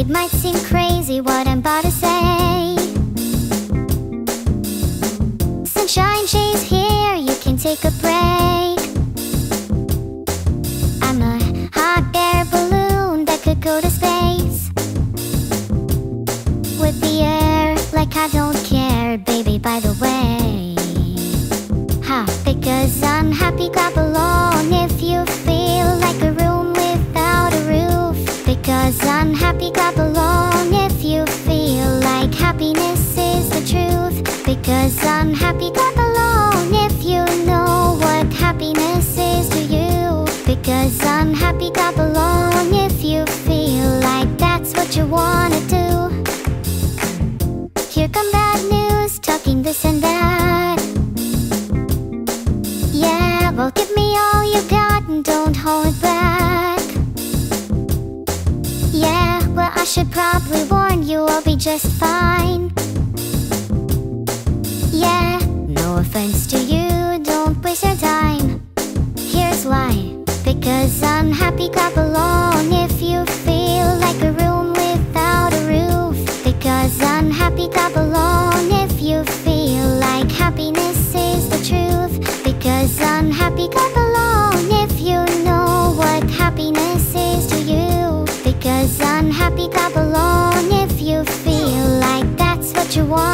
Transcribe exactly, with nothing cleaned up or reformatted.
It might seem crazy what I'm about to say. Sunshine shades here, you can take a break. I'm a hot air balloon that could go to space with the air, like I don't care, baby, by the way. Ha, because I'm happy, clap along if you feel like a room without a roof. Because I'm happy, clap along if you feel like happiness is the truth. Because I'm happy, clap along if you know what happiness is to you. Because I'm happy, clap along if you feel like that's what you wanna do. Here come bad news, talking this and that. Yeah, well, give me all you got and don't hold it back. Yeah, well, I should probably warn you, I'll be just fine. Yeah, no offense to you, don't waste your time. Here's why. Because I'm happy, clap along if you feel like a room without a roof. Because I'm happy, clap along if you feel like happiness is the truth. Because I'm happy, clap along if you know what happiness is to you. Because I'm happy, clap along if you feel like that's what you want.